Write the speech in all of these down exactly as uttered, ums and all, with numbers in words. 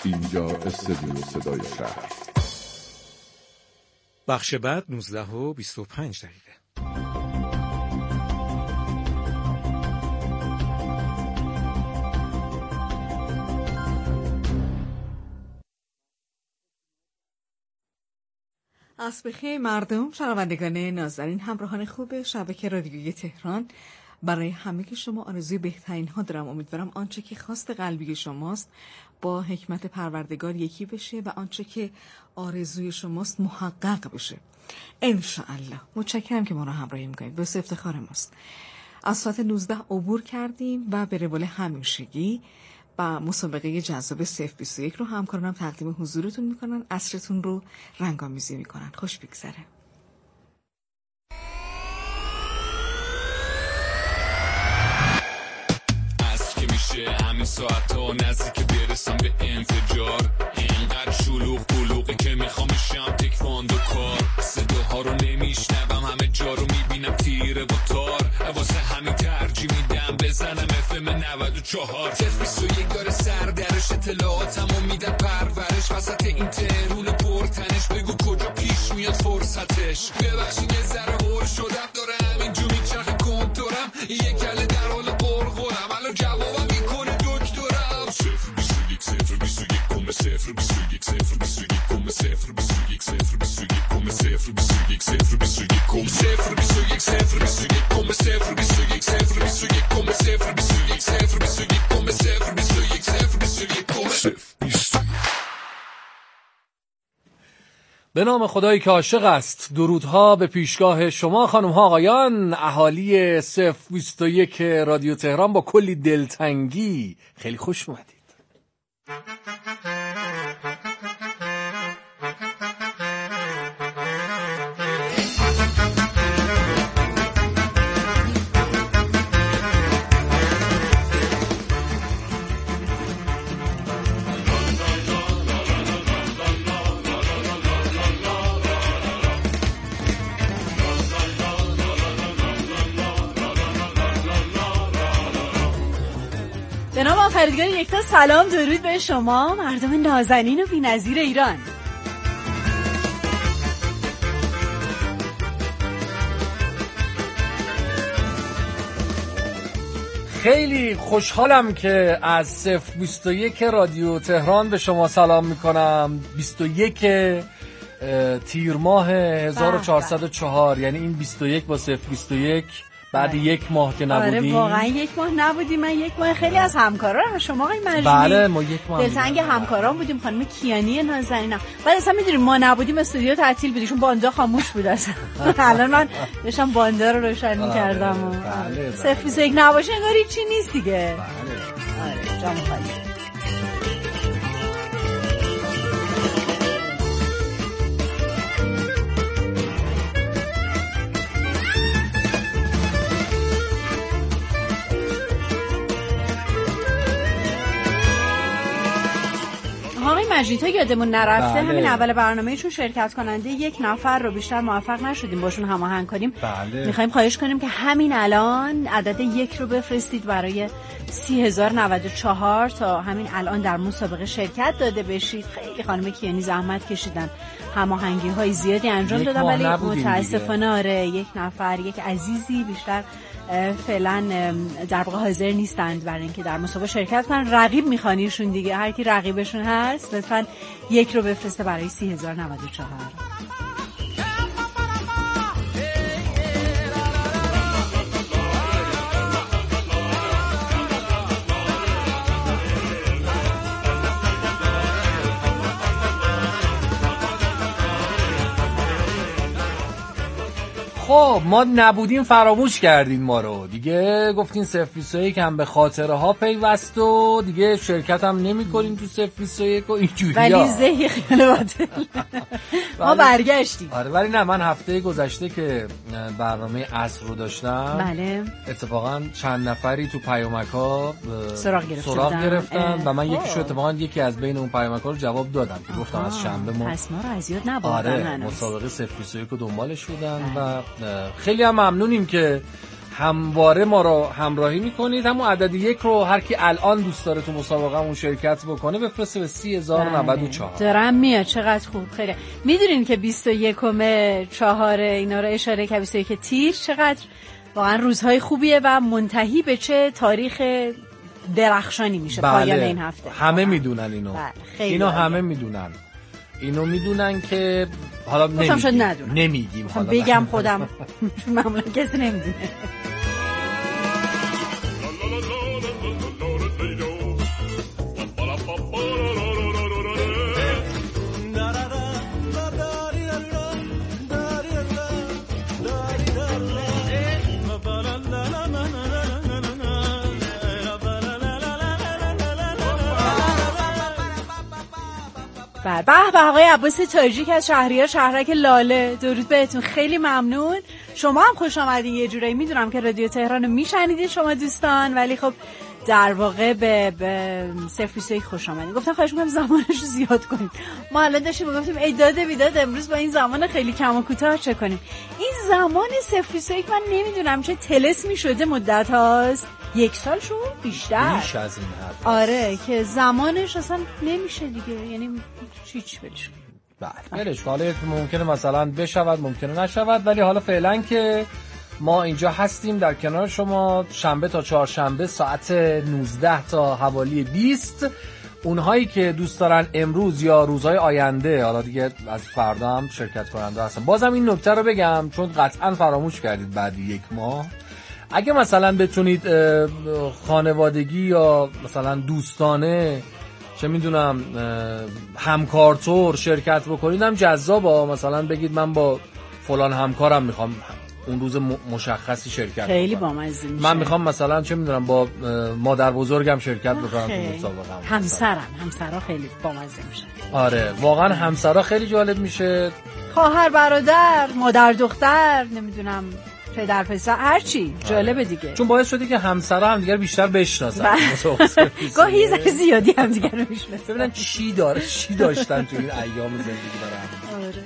اینجا استودیو صدای شهر. بخش بعد نوزده و بیست و پنج دقیقه. عصر بخیر مردم، شنوندگان نازنین، همراهان خوب شبکه رادیویی تهران. برای همه که شما آرزوی بهترین ها دارم. امیدوارم آنچه که خواست قلبی شماست با حکمت پروردگار یکی بشه و آنچه که آرزوی شماست محقق بشه انشاءالله. متشکرم که ما را همراهی میکنید، بس افتخار ماست. از ساعت نوزده عبور کردیم و به روال همیشگی و مسابقه جذاب صفر بیست و یک رو همکارانم تقدیم حضورتون میکنن. عصرتون رو رنگامیزی میکنن. خوش بگذره. از که میشه همین ساعت ها نزدیک برسم به انفجار، اینقدر شلوغ بلوغی که میخوام بشم تکواندو کار. صداها رو نمیشنوم، همه جا رو میبینم تیره و تار، واسه همین ترجیح میدم بزنم اف ام نود و چهار. صفر بیست و یک داره سر درش، اطلاعاتمو میدن پرورش، وسط این ترون پرتنش بگو کجا پیش میاد فرصتش. ببخشید یه ذره هول شدم، داره همینجا میچرخه کنتورم، یه کله در حال قرقرم، الان جوابم میکنه دکترم. صفر بیست و یک صفر بیست و یک کم صفر بیست و یک صفر بیست و یک کم صفر بیست و یک صفر بیست و یک کم صفر بیست و یک صفر بیست و یک کم صفر بیست و یک صفر بیست و یک کم صفر بیست و یک صفر بیست و یک کم صفر بیست و یک صفر بیست و یک کم صفر بیست و یک صفر بیست و یک کم صفر بیست و یک. به نام خدایی که عاشق است، درودها به پیشگاه شما خانم ها آقایان، اهالی صفر بیست و یک رادیو تهران. با کلی دلتنگی خیلی خوش اومدید. به نام آفریدگار یکتا، سلام درود به شما مردم نازنین و بی‌نظیر ایران. خیلی خوشحالم که از صفر بیست و یک رادیو تهران به شما سلام میکنم. بیست و یک تیر ماه هزار و چهارصد و چهار، یعنی این بیست و یک با صفر بیست و یک بعد آره. یک ماه که نبودیم. آره واقعا یک ماه نبودیم. من یک ماه خیلی از همکاران شما آقای مجنی بله ما یک ماه دلتنگ همکاران بودیم. خانم کیانی نازنینم. بعد اصلا میدونیم ما نبودیم استودیو تعطیل بود، چون باندا خاموش بود اصلا. الان من داشتم باندا رو روشن می‌کردم. بله صفر بیست و یک نباشه انگار هیچ چی نیست دیگه. بله آره جام خالی. آقای مجید تا یادمون نرفته بله. همین اول برنامه‌شون شرکت کننده یک نفر رو بیشتر موفق نشدیم باشون هماهنگ کنیم. بله. میخوایم خواهش کنیم که همین الان عدد یک رو بفرستید برای سی هزار و نود و چهار تا همین الان در مسابقه شرکت داده بشید. خیلی خانم کیانی زحمت کشیدن، هماهنگی های زیادی انجام دادن ولی متاسفانه آره یک نفر یک عزیزی بیشتر فعلا در واقع حاضر نیستند برای اینکه در مسابقه شرکت کنن. رقیب میخوانیشون دیگه، هر کی رقیبشون هست لطفاً یک رو بفرسته برای سی هزار و نود و چهار. خب ما نبودیم فراموش کردین ما رو دیگه، گفتین صفر بیست و یک هم به خاطره ها پیوست و دیگه شرکت هم نمی کنیم تو صفر بیست و یک و اینجوری ها. ولی زهی خیلی باطل ما برگشتیم. آره ولی نه، من هفته گذشته که برنامه عصر رو داشتم بله اتفاقا چند نفری تو پیامک ها سراغ گرفتن, سراغ گرفتن و من یکیشو اتفاقا یکی از بین اون پیامک ها رو جواب دادم که گفتم از شنبه ما پس ما رو از یاد نبردن. آره مسابقه صفر بیست و یک رو دنبالش بودن و خیلی هم ممنونیم که همواره ما رو همراهی میکنید. همون عدد یک رو هر کی الان دوست داره تو مسابقه اون شرکت بکنه بفرسته به سی هزار و نود و چهار. دارم میاد. چقدر خوب. خیلی میدونین که بیست و یکم چهار اینا رو اشاره که بیست و یک تیر چقدر واقعا روزهای خوبیه و منتهی به چه تاریخ درخشانی میشه. بله. پایان این هفته همه میدونن اینو. بله. اینو همه میدونن. اینو میدونن که حالا نمیگیم. نمیگیم حالا بگم خودم معمولا کسی نمیدونه. به به آقای عباس تاجیک از شهریار شهرک لاله، درود بهتون، خیلی ممنون. شما هم خوش آمدین. یه جورایی میدونم که رادیو تهران رو میشنیدین شما دوستان، ولی خب در واقع به به صفر بیست و یک خوش آمدین. گفتم خواهش می‌کنم زمانش رو زیاد کنیم. ما الان داشتیم میگفتیم ای داده بیداد امروز با این زمان خیلی کم و کوتاه چه کنیم. این زمان صفر بیست و یک من نمیدونم چه طلسمی شده مدت هاست. یک سال شو بیشتر بیش از این حد. آره که زمانش اصلا نمیشه دیگه، یعنی چیچ بلش. بله بلش حالا ممکنه مثلا بشود ممکنه نشود، ولی حالا فعلا که ما اینجا هستیم در کنار شما شنبه تا چهارشنبه ساعت نوزده تا حوالی بیست. اونهایی که دوست دارن امروز یا روزهای آینده، حالا دیگه از فردا هم شرکت کننده هستن. بازم این نکته رو بگم چون قطعا فراموش کردید بعد یک ماه، اگه مثلا بتونید خانوادگی یا مثلا دوستانه چه میدونم همکارطور شرکت بکنید هم جذابه. مثلا بگید من با فلان همکارم میخوام اون روز مشخصی شرکت خیلی بامزه میشه. من میخوام مثلا چه میدونم با مادر بزرگم شرکت بکنم تو مسابقه. همسرم همسرا خیلی بامزه میشه. آره واقعا همسرا خیلی جالب میشه. خواهر برادر مادر دختر نمیدونم پدر پسر هر چی جالبه دیگه، چون باعث شده که همسرا هم دیگر بیشتر بشناسن. گاهی زر زیادی هم دیگر رو میشناسن، ببینن چی داره چی داشتن تو این ایام زندگی دارن. آره.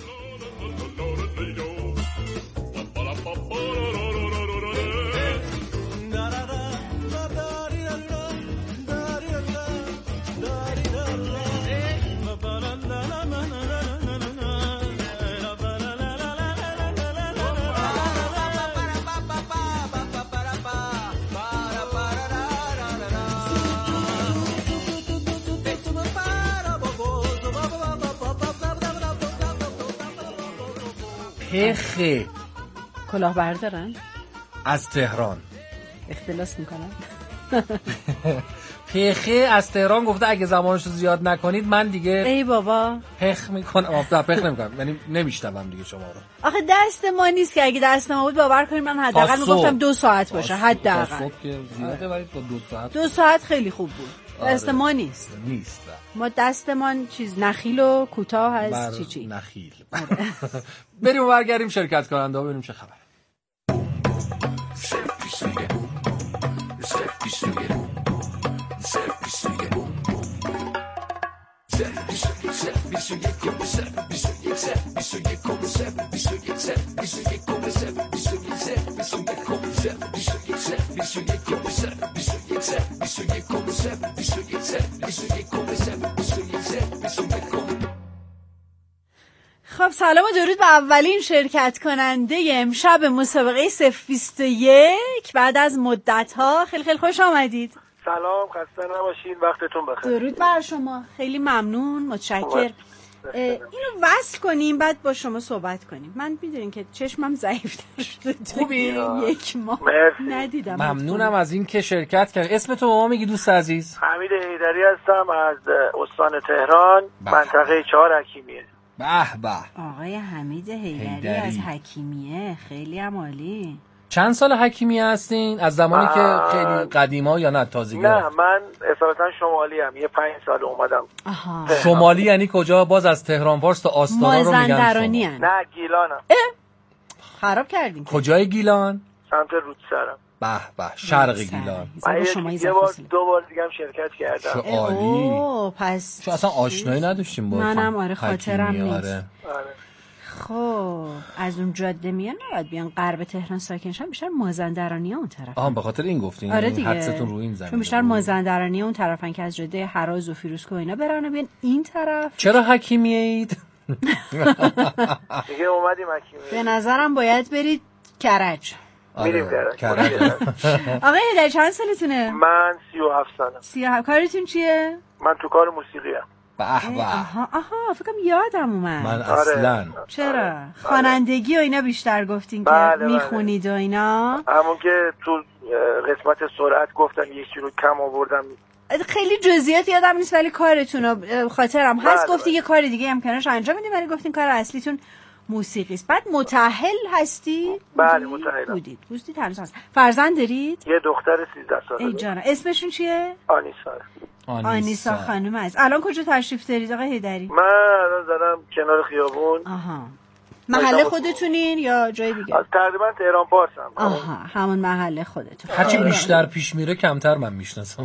پخه کلاه بردارن از تهران اختلاس میکنن. پخه از تهران گفته اگه زمانش رو زیاد نکنید من دیگه ای بابا پخ میکنم. آفتا پخ نمیکنم، یعنی نمیشتم دیگه شما رو. آخه دست ما نیست که، اگه دست ما بود باور کنید من حداقل میگفتم دو ساعت باشه حداقل. صبح که زیاده ولی تا دو ساعت دو ساعت خیلی خوب بود. آره. دست ما نیست نیست ما دستمان چیز نخیل و کوتاه هست. چی چی نخیل. بریم و برگردیم شرکت کننده ها ببینیم چه خبر. خب سلام و درود به اولین شرکت کننده امشب مسابقه صفر بیست و یک بعد از مدت ها. خیلی خیلی خوش آمدید. سلام، خسته نباشید، وقتتون بخیر. درود بر شما، خیلی ممنون، متشکر. اینو وصل کنیم بعد با شما صحبت کنیم. من میدونین که چشمم ضعیف‌تر شده. خوبی؟ یک ماه ندیدم. ممنونم از این که شرکت کردید. اسم تو به ما میگی دوست عزیز؟ حمید حیدری هستم از استان تهران، منطقه چهار حکیمیه. به به آقای حمید حیدری از حکیمیه، خیلی هم عالی. چند سال حکیمیه هستین؟ از زمانی که خیلی قدیما یا نه تازگی؟ نه من اصالتا شمالی هم، یه پنج سال اومدم. آها. شمالی یعنی کجا؟ باز از تهران فارس تا آستانا رو میگن مازندرانی شما؟ نه گیلانم. خراب کردین. کجای گیلان؟ سمت رودسرم. به به شرق گیلان. من یه بار دو بار دیگه هم شرکت کردم. چه عالی. اوه پس چون اصلا آشنایی نداشتیم با منم آره خاطرم نیست. آره. خب از اون جاده میان نباید بیان غرب تهران ساکن شن، بیشتر مازندرانی اون طرف. آها به خاطر این گفتین. آره دیگه. حدستون رو این زمینه. چون بیشتر مازندرانی اون طرفن که از جاده هراز و فیروزکوه اینا برن و بیان این طرف. چرا حکیمیید؟ دیگه اومدیم حکیمی. به نظرم باید برید کرج. میریم کرج. آقای هیدری چند سالتونه؟ من سی و هفت سالم. سی و هفت. کارتون چیه؟ من تو کار موسیقی ام. به به. آها آها فکرم یادم اومد. من اصلا چرا؟ خوانندگی و اینا بیشتر گفتین که بله میخونید و اینا. همون که تو قسمت سرعت گفتم یکی رو کم آوردم. خیلی جزئیات یادم نیست ولی کارتون رو خاطرم هست. بله گفتی یه کار دیگه هم کنارش انجام میدین ولی گفتین کار اصلیتون موسیقی است. بعد متأهل هستی؟ بله متأهلم. بودید. بودید هنوز هست. فرزند دارید؟ یه دختر سیزده ساله. ای جانا. اسمشون چیه؟ آنیسا. آنیسا, آنیسا خانم است. الان کجا تشریف دارید آقای هیدری؟ من الان زدم کنار خیابون. آها. محله خودتونین یا جای دیگه؟ تقریبا تهران پارسم. آها همون محله خودتون. هرچی بیشتر پیش میره کمتر من میشناسم.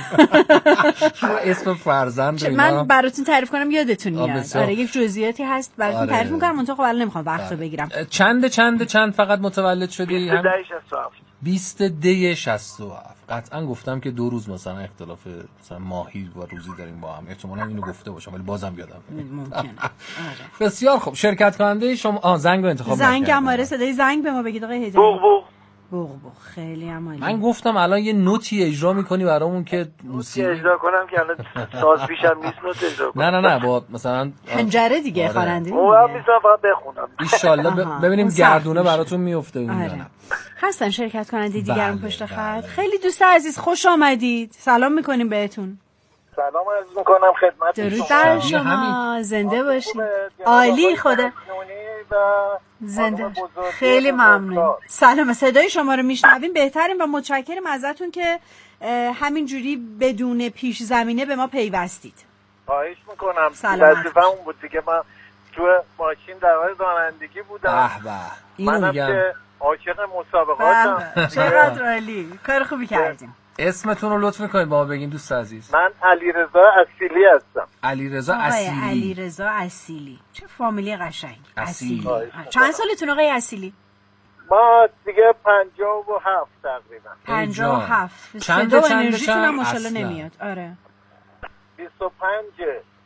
اسم فرزند رو من براتون تعریف کنم یادتون میاد. آره یک جزئیاتی هست براتون آره. تعریف میکنم منتها خب الان نمیخوام وقتو بگیرم. چند چند چند فقط متولد شدی؟ بیست دی شصت و هفت. بیست دی شصت و هفت. قطعا گفتم که دو روز مثلا اختلاف مثلا ماهی و روزی داریم با هم. احتمالاً اینو گفته باشم ولی بازم یادم ممکنه. آره. بسیار خوب. شرکت کننده شما آ زنگ رو انتخاب نکردید. زنگ هم آره صدای زنگ به ما بگید آقای هیدری. بوق بوق. بوق بوق خیلی عالی. من گفتم الان یه نوتی اجرا می‌کنی برامون که موسیقی اجرا کنم که الان ساز پیشم نیست نوت اجرا کنم. نه نه نه با مثلا پنجره دیگه آره. خواننده. اون میذارم فقط بخونم. ان شاءالله ببینیم گردونه براتون میفته اون آره. نه. هستن شرکت کننده دیگران بله، پشت خط. بله. خیلی دوست عزیز خوش آمدید. سلام میکنیم بهتون. سلام عرض میکنم خدمت درود شما. بر شما. زنده باشید. عالی خدا. زنده باشید. خیلی ممنون. سلام. صدای شما رو میشنویم بهترین و متشکرم ازتون که همینجوری بدون پیش زمینه به ما پیوستید. خواهش میکنم. سلام. بود دیگه من تو ماشین در حال رانندگی بودم. به به. اینو منم میگم که عاشق مسابقاتم. چقدر عالی. کار خوبی کردیم. اسمتون رو لطف میکنید با ما بگین دوست عزیز. من علیرضا اصیلی هستم. علیرضا آقای اصیلی. علیرضا اصیلی. چه فامیلی قشنگ. اصیلی. چند سالتون آقای اصیلی؟ ما دیگه پنجاه و هفت تقریبا. پنجاه و هفت. چند صدا و چند انرژیتون هم چند ماشاءالله اصلا. نمیاد. آره. بیست و پنج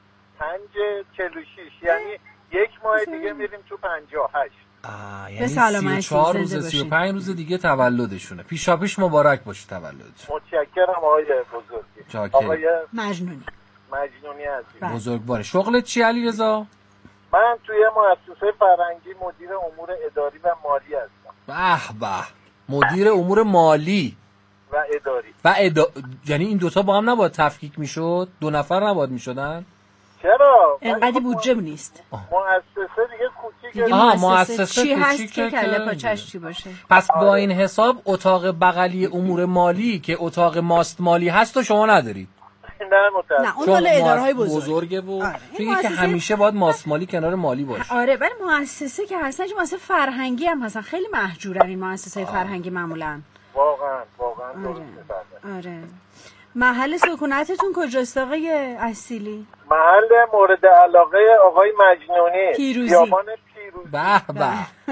پنج چهل و شش یعنی یک ماه دیگه میریم تو پنجاه و هشت. آه به یعنی سلامتی، سی و چهار زنده روز باشید. سی و پنج روز دیگه تولدشونه. پیشا پیش مبارک باشه تولدتون. متشکرم آقای بزرگی. چاکر. آقای مجنونی. مجنونی عزیز. بزرگواره. شغلت چی علیرضا؟ من توی مؤسسه فرهنگی مدیر امور اداری و مالی هستم. به به. مدیر امور مالی و اداری. و ادا... یعنی این دوتا با هم نباید تفکیک میشد؟ دو نفر نباید میشدن؟ چرا؟ انقدی بودجه نیست. مؤسسه دیگه کوچیکه. دیگه آها، مؤسسه مؤسسه چی هست کوچیکه که کله که- پاچش چی باشه؟ پس با این حساب اتاق بغلی امور مالی که اتاق ماست مالی هست و شما ندارید. نه متاسفم. نه اون چون مال اداره های مؤس- بزرگ. بزرگه و آره. چون این که مؤسسه- همیشه باید ماست مالی کنار مالی باشه. آره ولی مؤسسه که هستن چون مؤسسه فرهنگی هم هستن خیلی محجورن این مؤسسه فرهنگی معمولا. واقعا واقعا درست آره. می‌فرمایید. آره. محل سکونتتون کجاست آقای اصیلی؟ محل مورد علاقه آقای مجنونی. پیروزی. خیابان پیروزی. به به.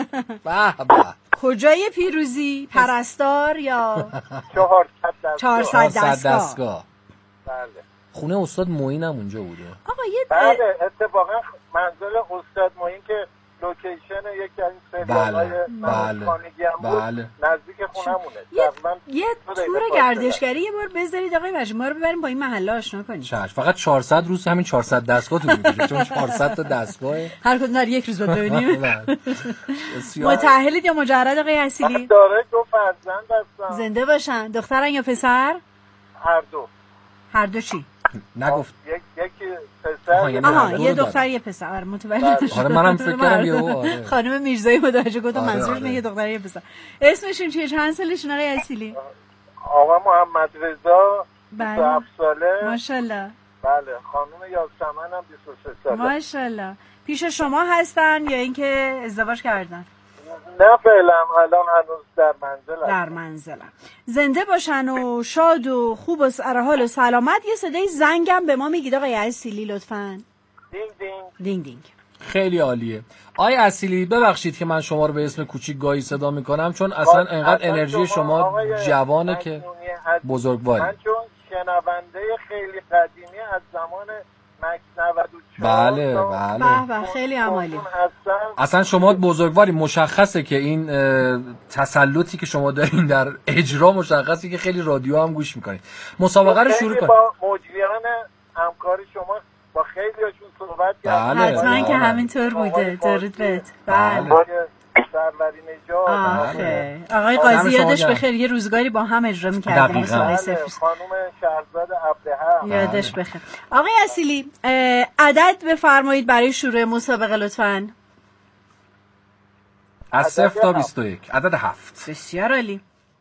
به به. کجای پیروزی؟ پرستار یا چهارصد دستگاه. چهارصد صد دستگاه؟ دستگاه. بله. خونه استاد معین هم اونجا بوده. آقا یه بله اتفاقا منزل استاد معین که لوکیشن یکی از این سریال‌های بله، بله، خانگی هم بود بله. نزدیک خونمونه. یه, تقریباً یه دو دقیقه تور فاصله. گردشگری یه بار بذارید آقای مجید ما رو ببریم با این محله آشنا کنید. چش فقط چهارصد روز همین چهارصد دستگاه طول می‌کشه چون چهارصد تا دستگاه. هر کدوم در یک روز باید ببینیم. بسیار متأهلید یا مجرد آقای اصیلی؟ داره دو فرزند هستم. زنده باشن. دخترن یا پسر؟ هر دو. هر دو چی؟ نگفت. یک یکی آها، پسر یعنی آها هر دو یه رو دختر داره. یه پسر. آره متوجه شدم. آره منم فکر کردم یهو آره. خانم میرزایی متوجه گفتم آره، منظورش آره. میگه دختر یه پسر. اسمشون چیه؟ چند سالشون آقای اصیلی؟ آقا محمد رضا بله. بیست و هفت ساله. ماشاءالله. بله خانم یاسمن هم بیست و سه ساله. ماشاءالله. پیش شما هستن یا اینکه ازدواج کردن؟ نه فعلا الان هنوز در منزل در منزلم. زنده باشن و شاد و خوب و سر حال و سلامت. یه صدای زنگم به ما میگید آقای اصیلی لطفاً. دینگ دینگ. دینگ دینگ. خیلی عالیه. آقای اصیلی ببخشید که من شما رو به اسم کوچیک گاهی صدا میکنم، چون اصلا انقدر انرژی شما جوانه که بزرگواری. من چون شنونده خیلی قدیمی از زمان مکس نود و چهار بله بله به به خیلی عالی. اصلا شما بزرگواری. مشخصه که این تسلطی که شما دارین در اجرا مشخصه که خیلی رادیو هم گوش میکنید. مسابقه رو شروع کنید. با مجریان همکار شما با خیلی هاشون صحبت کردم. بله حتما که همینطور بوده. درود بهت. بله سروری نژاد. آخه آقای قاضی یادش بخیر یه روزگاری با هم اجرا می‌کردیم مسابقه صفر. خانم شهرزاد عبدهم یادش بخیر. آقای اصیلی عدد بفرمایید برای شروع مسابقه لطفاً. از صفر تا بیست و یک. عدد هفت. بسیار عالی.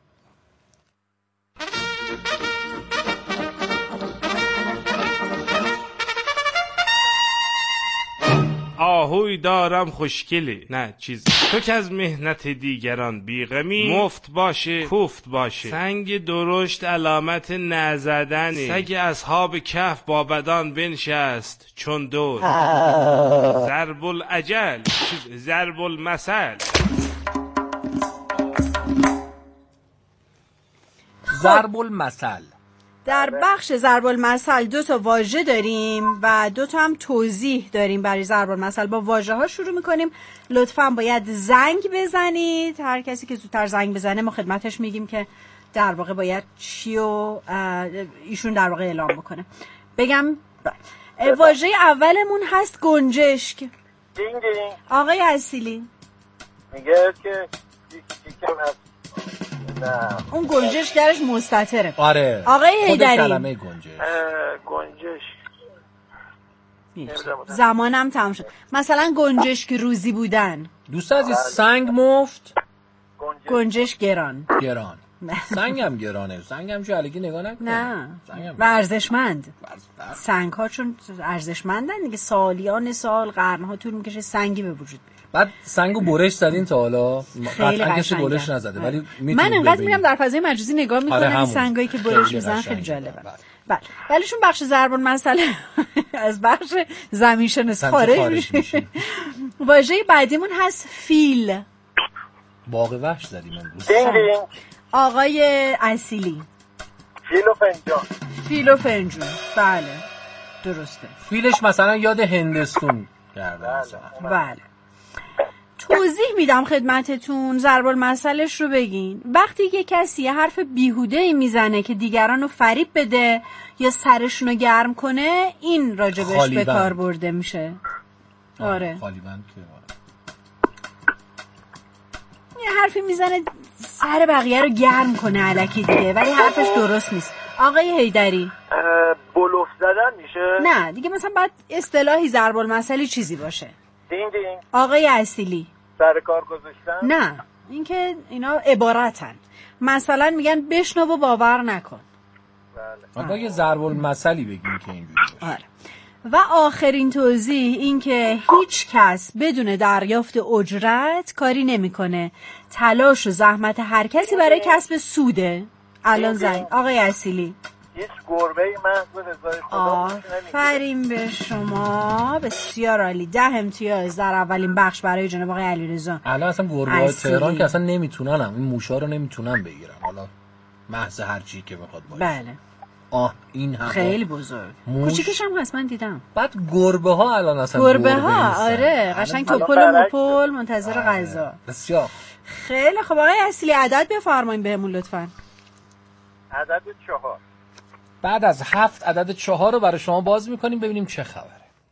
آهوی دارم خوشگلی نه چیز تو که از مهنت دیگران بیغمی مفت باشه کوفت باشه سنگ درشت علامت نزدنی سگ اصحاب کهف با بدان بنشست چون دور ضرب الاجل چیز ضرب المثل ضرب المثل. در بخش ضرب المثل دو تا واژه داریم و دو تا هم توضیح داریم برای ضرب المثل. با واژه ها شروع میکنیم. لطفاً باید زنگ بزنید. هر کسی که زودتر زنگ بزنه ما خدمتش میگیم که در واقع باید چی و ایشون در واقع اعلام بکنه. بگم واژه اولمون هست گنجشک. دینگ دینگ. آقای اصیلی میگه که چیکم هست. نه اون گنجش درش مستتره. آره آقای حیدری کلمه گنجش گنجش زمانم تمام شد. مثلا گنجش که روزی بودن. دوست عزیز سنگ مفت گنجش گران. گران سنگم گرانه. سنگم چه الکی نگاه نکن. نه و ارزشمند. سنگ ها چون ارزشمندن دیگه سالیان سال قرنها طول میکشه سنگی به وجود بیاد. بعد سنگو برش زدین تا حالا؟ قطعا کسی برش نزده ولی من انقدر میرم در فضای مجازی نگاه میکنم این سنگایی که برش میزنن خیلی جالبه. بله ولی چون بخش ضرب المثل از بخش زمین شناسی خارج میشه. واژه بعدیمون هست فیل. باغ وحش زدیم امروز. آقای اصیلی فیل و فنجان. فیل و فنجان بله درسته. فیلش مثلا یاد هندستون کرده. بله توضیح میدم خدمتتون. ضرب المثلش رو بگین. وقتی که کسی یه حرف بیهوده ای میزنه که دیگران رو فریب بده یا سرشون رو گرم کنه این راجبش به کار برده میشه. آره خالیبند که یه حرفی میزنه سر بقیه رو گرم کنه الکی دیگه ولی حرفش درست نیست. آقای حیدری بلوف زدن میشه؟ نه دیگه مثلا باید اصطلاحی ضرب المثلی چیزی باشه. دینگ دینگ. آقای اصیلی سر کار گذاشتن؟ نه اینکه اینا عبارتن. مثلا میگن بشنو و باور نکن. بله ما یه ضرب المثلی بگیم که اینجوری باشه. آره. و آخرین توضیح این که هیچ کس بدون دریافت اجرت کاری نمیکنه. تلاش و زحمت هر کسی برای کسب سوده. الان زنگ آقای اصیلی هیچ گربه‌ای محض رضای خدا آفرین به شما. بسیار عالی. ده امتیاز در اولین بخش برای جناب آقای علیرضا. الان اصلا گربه‌های تهران که اصلا نمیتونن هم. این موشا رو نمیتونن بگیرن. حالا محض هر چی که بخواد باشه. بله آه این هم خیلی بزرگ. کوچیکش هم هست من دیدم. بعد گربه ها الان اصلا گربه ها آره قشنگ توپل و مپل منتظر غذا. بسیار خیلی خب آقای اصلی عدد بفرمایید بهمون لطفاً. عدد چهار. بعد از هفت عدد چهار رو برای شما باز میکنیم ببینیم چه خبره.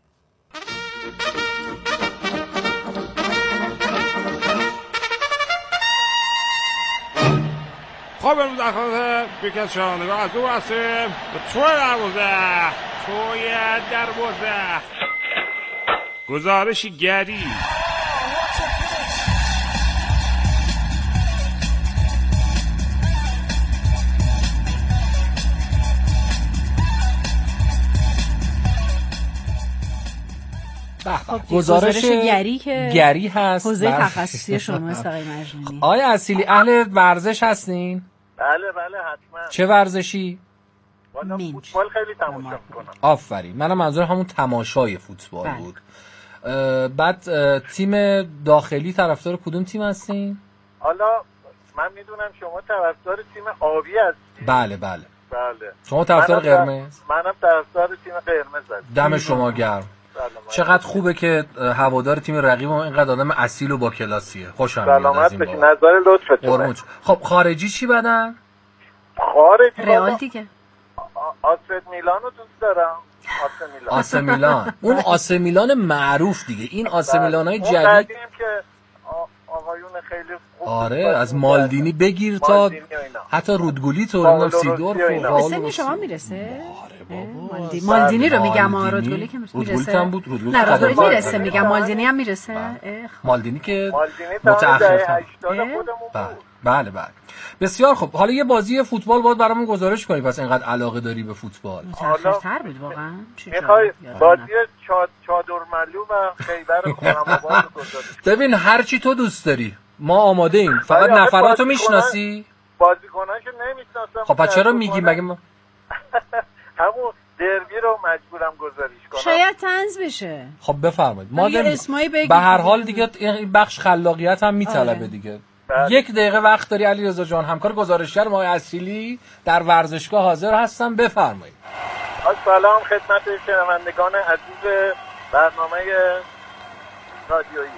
خب امروز در خواهد یکی از شنوندگان از دور هستیم به توی دروازه توی دروازه گزارشی گری خب گزارش گری که گری هست حوزه تخصصی شماست آقای مجنونی. آقای اصیلی اهل ورزش هستین؟ بله بله حتما. چه ورزشی؟ والا فوتبال خیلی تماشا میکنم. آفرین. منم منظور همون تماشای فوتبال بله. بود. بعد تیم داخلی طرفدار کدوم تیم هستین؟ حالا من میدونم شما طرفدار تیم آبی هستید. بله بله بله. شما طرفدار قرمز؟ منم طرفدار تیم قرمز هستم. دم شما گرم. چقدر خوبه که هوادار تیم رقیب ما اینقدر آدم اصیل و با کلاسیه. خوشم میاد از این بابت. نظر لطفتون. خب خارجی چی بدن؟ خارجی رئال دیگه. آسه میلانو دوست دارم. آسه میلان. آسه میلان. اون آسه میلان معروف دیگه. این آسه میلانای جدید که آقایون خیلی خوب. آره از مالدینی بگیر تا حتی رودگولی تو نمیدونم سیدورف و سن شما میرسه؟ آره بابا مالدینی رو میگم رودگولی که میرسه. بود رودگولی نه رودگولی میرسه میگم مالدینی هم میرسه. مالدینی که متأخر بله بله بسیار خوب. حالا یه بازی فوتبال باید برامون گزارش کنی پس اینقدر علاقه داری به فوتبال. متأخرتر بود واقعا. میخوای بازی چادرملو و خیبر خرم‌آباد رو گزارش؟ ببین هر چی تو دوست داری ما آماده ایم. فقط نفراتو میشناسی؟ بازیکناشو نمیشناسم. خب پس چرا میگی مگه ما همون دربی رو مجبورم گزارش کنم. شاید طنز بشه. خب بفرمایید. ما به هر حال دیگه این بخش خلاقیت هم میطلبه دیگه. بله. یک دقیقه وقت داری علیرضا جان. همکار گزارشگر ما اصیلی در ورزشگاه حاضر هستن. بفرمایید. سلام خدمت شنوندگان عزیز برنامه رادیویی.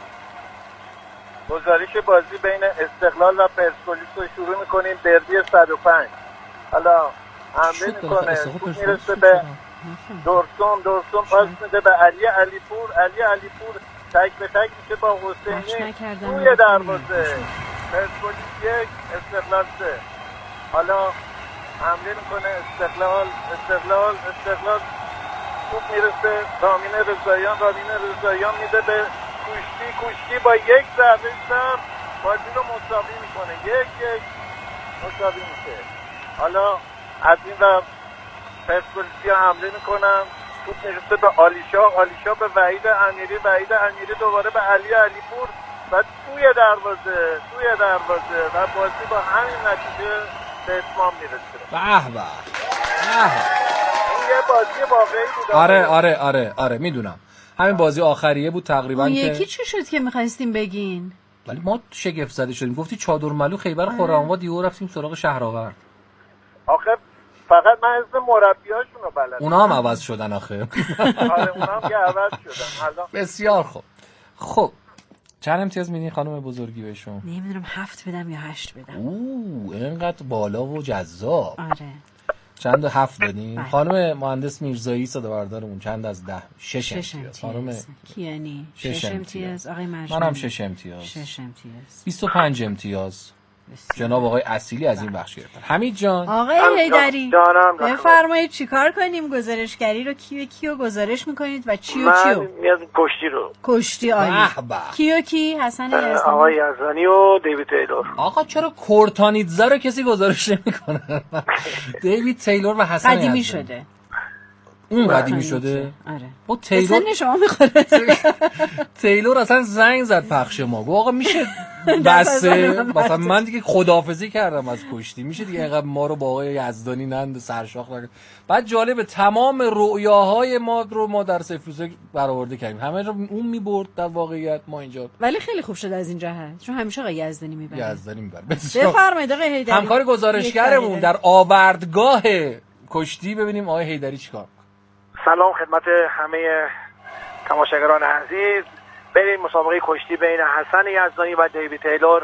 گزارش بازی بین استقلال و پرسپولیس رو شروع می‌کنیم. دربی صد و پنج. حالا حمله می‌کنه توپ میرسه به دورسون. دورسون پاس میده به علی علیپور. علی علیپور تک به تک میشه با حسینی روی دروازه. پرسپولیس یک استقلال سه. حالا حمله میکنه استقلال استقلال استقلال توپ میرسه رامین رضاییان. رامین رضاییان میده به کوشتی. کوشتی با یک ضربه سر بازی رو مساوی میکنه. یک یک مساوی میشه. حالا از این و پرسپولیسی حمله میکنن. توپ میرسه به آلیشا. آلیشا به وحید امیری. وحید امیری دوباره به علی علیپور و توی دروازه توی دروازه و بازی با همین نتیجه به اتمام میرسه. به به این یه بازی واقعی بود. آره آره آره آره میدونم همین بازی آخریه بود تقریبا. اون یکی چی شد که میخواستیم بگین؟ ولی ما شگفت زده شدیم. گفتی چادرملو خیبر خرم‌آباد دیو رفتیم سراغ شهرآورد. آخه فقط من اسم مربیاشون رو بلدم. اونا هم عوض شدن آخه. آره اونا هم که عوض شدن. بسیار خوب. خب چند امتیاز میدین خانم بزرگی بهشون؟ نمیدونم هفت بدم یا هشت بدم. اوه اینقدر بالا و جذاب. آره چند هفت بدین؟ خانم مهندس میرزایی صدابردارمون چند از ده؟ شش, شش امتیاز. خانم کیانی شش امتیاز. آقای مجنون منم شش امتیاز. شش امتیاز. بیست و پنج امتیاز. جناب آقای اصیلی از این بخش گرفتن. حمید جان. آقای حیدری بفرمایید چیکار کنیم؟ گزارشگری رو کیو کیو گزارش میکنید و چیو چیو؟ من میاد کشتی رو. کشتی عالی. کیو کی؟ حسن یزدانی. آقای یزدانی و دیوید تیلور. آقا چرا کورتانیتزا رو کسی گزارش نمیکنه؟ دیوید تیلور و حسن قدیمی یزدانی شده. اون قدیمی شده؟ آره. او تیلور سن شما میخوره. تیلور اصلا زنگ زد پخش ما. گفت آقا میشه بسه مثلا من دیگه خداحافظی کردم از کشتی. میشه دیگه اینقدر ما رو با آقای یزدانی نند سرشاخ نکنیم. بعد جالبه تمام رؤیاهای ما رو ما در سفروزه برآورده کردیم. همه رو اون میبرد در واقعیت ما اینجا. ولی خیلی خوب شد از این جهت چون همیشه آقای یزدانی میبره. یزدانی میبره. بفرمایید آقای حیدری. همکار گزارشگرمون در آوردگاه کشتی ببینیم آقای حیدری چیکار. سلام خدمت همه تماشاگران عزیز. بریم مسابقه کشتی بین حسن یزدانی و دیوید تیلور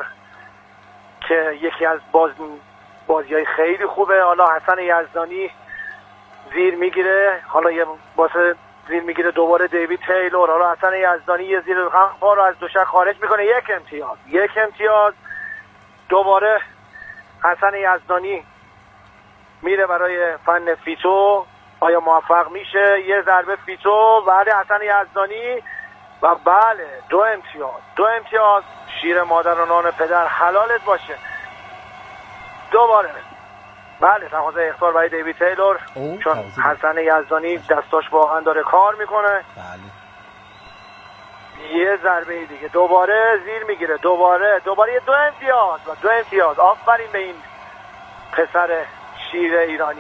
که یکی از باز بازی‌های خیلی خوبه. حالا حسن یزدانی زیر میگیره، حالا یه واسه زیر میگیره دوباره دیوید تیلور. حالا حسن یزدانی یه زیر هم پا رو از دوشک خارج میکنه. یک امتیاز یک امتیاز دوباره حسن یزدانی میره برای فن فیتو. آیا موفق میشه؟ یه ضربه فیتو بعد حسن یزدانی و بله دو امتیاز دو امتیاز. شیر مادر و نان پدر حلالت باشه. دوباره بله تقاضای اخطار برای دیوید تیلور چون حسن یزدانی دستاش واقعا داره کار میکنه. بله یه ضربه دیگه دوباره زیر میگیره. دوباره دوباره یه دو امتیاز و دو امتیاز. آفرین به این پسر شیر ایرانی.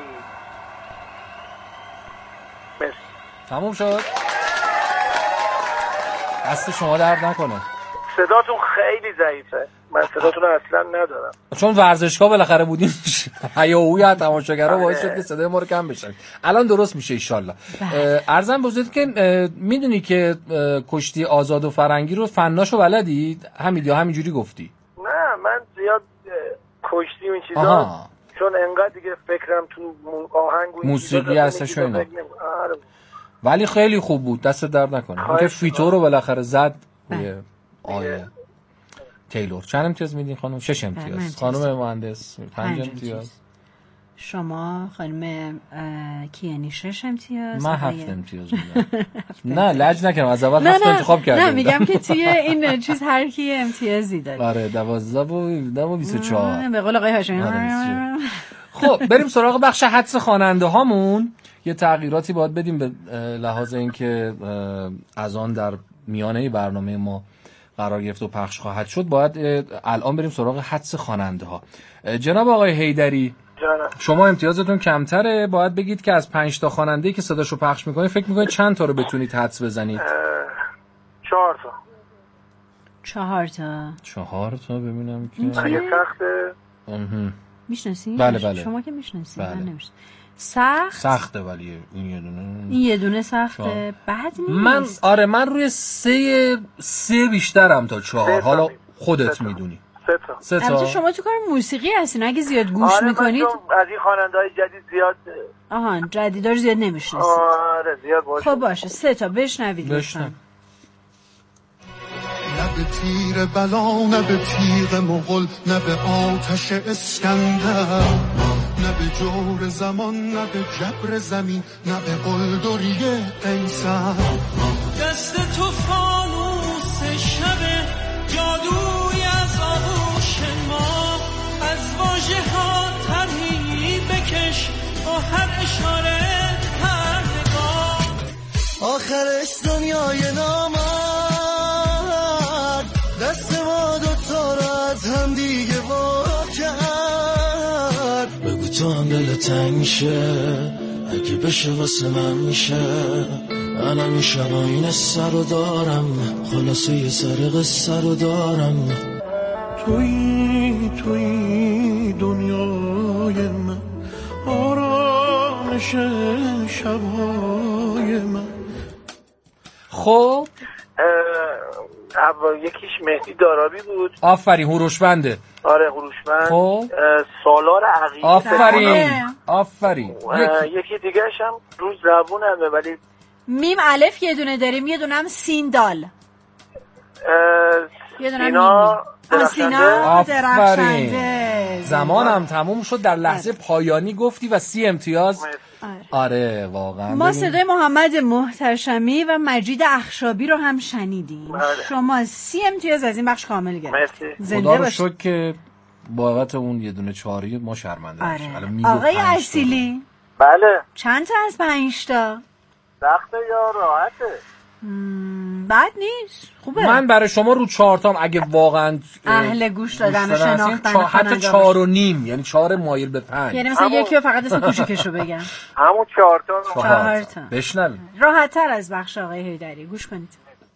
تموم شد. دست شما درد نکنه. صداتون خیلی ضعیفه. من صداتون رو اصلا ندارم. چون ورزشگاه بالاخره بودیم هیاهوی از تماشاگرها باعث شد که صدای ما رو کم بشه. الان درست میشه ان شاء الله. عرضم بزرگت که میدونی که کشتی آزاد و فرنگی رو فناشو بلدی؟ همین یا همینجوری گفتی؟ نه من زیاد کشتی این چیزا چون انقدر دیگه فکرم تو آهنگ و موسیقی هستش اینا. ولی خیلی خوب بود، دست درد نکنه. اینکه فیتو رو بالاخره زد روی آیه تیلور. چند امتیاز میدین خانم؟ شش امتیاز. خانم مهندس پنج امتیاز. شما خانم کیانی شش امتیاز. من هفت امتیاز میدم. نه لج نکنم، از اول هفت انتخاب کردم. نه میگم که توی این چیز هر کی امتیازی داره. آره دوازده و بیست و چهار به قول آقای هاشمی. خب بریم سراغ بخش حدس خواننده هامون. یه تغییراتی باید بدیم به لحاظ اینکه از آن در میانه برنامه ما قرار گرفت و پخش خواهد شد. باید الان بریم سراغ حدس خواننده ها. جناب آقای حیدری جانم. شما امتیازتون کمتره، باید بگید که از پنج تا خواننده‌ای که صداشو پخش میکنه فکر میکنید چند تا رو بتونید حدس بزنید؟ چهار تا. چهار تا. چهار تا ببینم که اگه سخته میشناسی؟ بله بله. شما که میشناسی. بله. من نمیشناسم. سخت سخته ولی این یه دونه این یه دونه سخته. بد نیست. من آره من روی سه سه بیشترم تا چهار. حالا خودت میدونی. سه تا. سه تا. البته شما تو کار موسیقی هستین، اگه زیاد گوش آره میکنید از این خواننده‌های جدید زیاد آها جدیدا رو زیاد نمیشناسید. آره زیاد باشه. خب باشه سه تا بشنوید. بشنو. نه به تیر بلا نه به تیغ مغل نه به آتش اسکندر، نه به جور زمان نه به جبر زمین نه به قلدری قیصر. دست تو فانوس شب جادوی از آغوش ما، از واژه ها طرحی بکش با هر اشاره پردگاه. آخرش دنیای نامرد دست ما دوتا رو از هم دیگه وا کرد. بگو تو هم دل تنگ شه اگه بشه واسه من میشه، منم این شبا این سر رو دارم، خلاصه یه سر قصه رو دارم. توی توی دنیای من آرامش شبای من. خب یکیش مهدی دارابی بود. آفرین هوروشبنده. آره هوروشبند. خب سالار عقیلی. آفرین آفرین. یکی دیگه‌ش هم رو زبونمه ولی میم الف یه دونه داریم، یه دونه هم سین دال. یه دونه سینا سینا درخشنده. زمانم تموم شد، در لحظه پایانی گفتی و سی امتیاز. آره واقعا. ما صدای محمد محتشمی و مجید اخشابی رو هم شنیدیم. شما سی امتیاز از این بخش کامل گرفتید. خدا رو شکر که بابت اون یه دونه چهاری ما شرمنده. آره. آقای اصیلی بله چند تا از پنج تا؟ سخته یا راحته؟ بد نیست خوبه. من برای شما رو چهار تام اگه واقعا اهل گوش دادن و شناختن چه... حتی چهار و نیم یعنی چهار مایل به پنج. یعنی مثلا همون... یکی رو فقط اسم کوچیکشو بگم. همون چهار تا چهار تا بشنوید. راحت تر از بخش آقای حیدری. گوش کنید.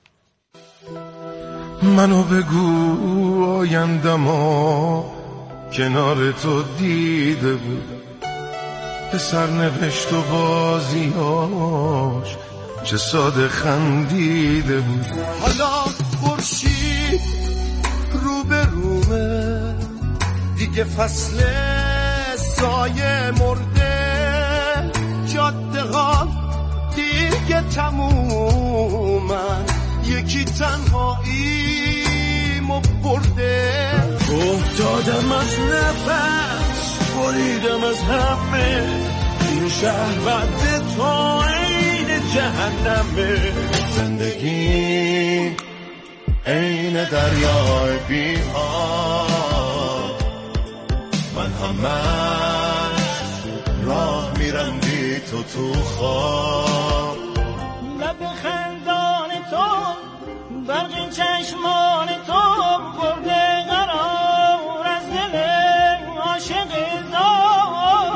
منو بگو آیندما کنار تو دیده بود، به سرنوشت و بازیاش چه ساده خندیده بود. حالا خورشید رو به رومه دیگه، فصل سایه مرده، جاده ها دیگه تمومن، یکی تنهاییمو برده. افتادم از نفس بریدم از همه، این شهر بعد تو جهنمه. زندگی عین دریای بی آب، من همش راه میرم بی تو تو خواب. لب خندان تو برق چشمان تو برده قرار از دل عاشق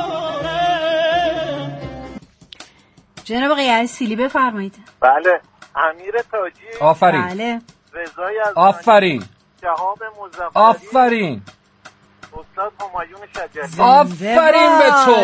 داره. جناب آقای اصیلی بفرمایید. بله امیر تاجی، آفرین. بله. رضای از آفرین. شهاب مظفری، آفرین. استاد همایون شجریان. آفرین به تو.